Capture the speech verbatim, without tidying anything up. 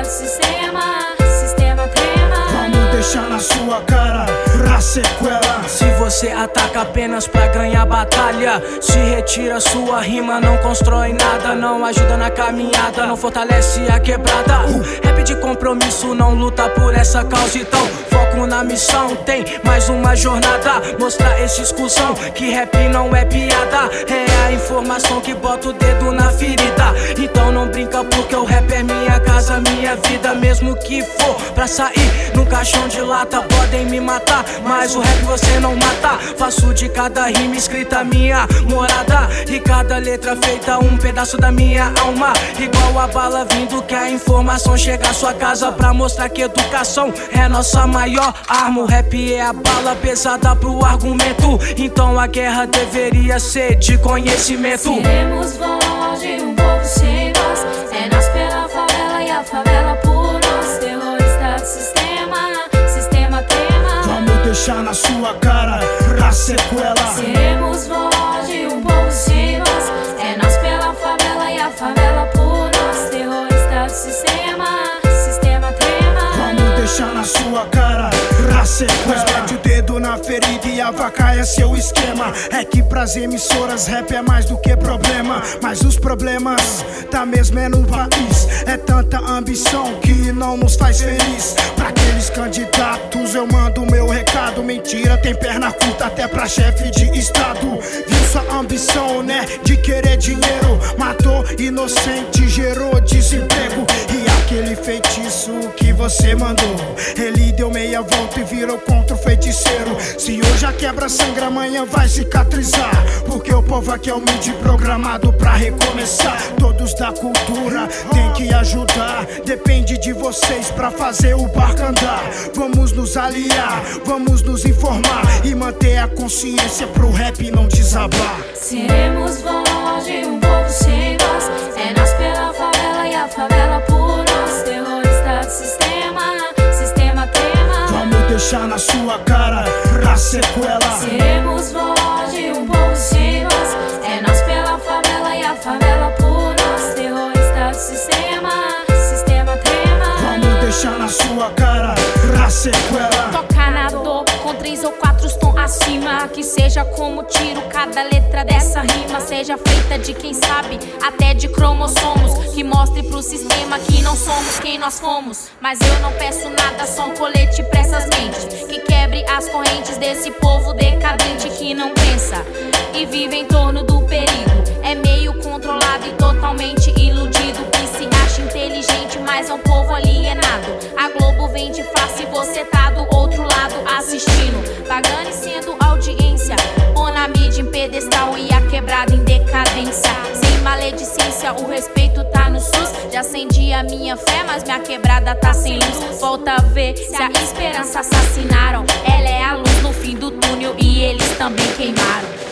sistema, sistema trema. Vamos deixar na sua cara pra sequela. Se você ataca apenas pra ganhar batalha, se retira sua rima, não constrói nada, não ajuda na caminhada, não fortalece a quebrada. O rap de compromisso não luta por essa causa, então foco na missão. Tem mais uma jornada, mostrar esses cuzão que rap não é piada, é a informação que bota o dedo na ferida. Então não brinca porque o rap é minha casa, minha vida. Mesmo que for pra sair num caixão de lata, podem me matar, mas o rap você não mata. Faço de cada rima escrita minha morada, e cada letra feita um pedaço da minha alma. Igual a bala vindo que a informação chega à sua casa, pra mostrar que educação é nossa maior arma. O rap é a bala pesada pro argumento, então a guerra deveria ser de conhecimento. Seremos voz de um povo sem voz, é nós pela favela e a favela por nós. Terrorista do sistema, sistema trema. Vamos deixar na sua cara pra sequela. Seremos voz de um povo sem voz, é nós pela favela e a favela por nós. Terrorista do sistema, sistema trema. Vamos deixar na sua cara pra sequela. Mete o dedo na ferida e avacaia seu esquema. É que pras emissoras rap é mais do que problema, mas os problemas tá mesmo é no país. É tanta ambição que não nos faz feliz. Pra aqueles candidatos eu mando meu recado: mentira, tem perna curta até pra chefe de estado. Viu sua ambição, né, de querer dinheiro, matou inocente, gerou desemprego. E aquele feitiço que você mandou, ele deu meia volta e virou contra o feiticeiro. Se hoje a quebra sangra, amanhã vai cicatrizar, porque o povo aqui é humilde, programado pra recomeçar. Todos da cultura tem que ajudar, depende de vocês pra fazer o barco andar. Vamos nos aliar, vamos nos informar e manter a consciência pro rap não desabar. Seremos voz de um povo sem voz, é nós pela favela e a favela por nós. Terrorista do sistema, sistema trema. Vamos deixar na sua cara pra sequela. Seremos voz de um povo sem voz, é nós pela favela e a favela por nós. Terrorista do sistema, sistema trema. Vamos deixar na sua cara pra sequela. Tocar na dor com três ou quatro tons acima, que seja como tiro cada letra dessa rima, seja feita de quem sabe, até de cromossomos, que mostre pro sistema que não somos quem nós fomos. Mas eu não peço nada, só um colete pra essas mentes, que quebre as correntes desse povo decadente que não pensa e vive em torno do perigo. É meio controlado e totalmente iludido, que se acha inteligente, mas é um povo alienado. A Globo vem de face e você tá do outro lado assistindo, pagando e sendo audiência, pôr na mídia em pedestal e a quebrada em decadência. Sem maledicência, o respeito tá no SUS. Já acendi a minha fé, mas minha quebrada tá sem luz. Volta a ver se a esperança assassinaram, ela é a luz no fim do túnel e eles também queimaram.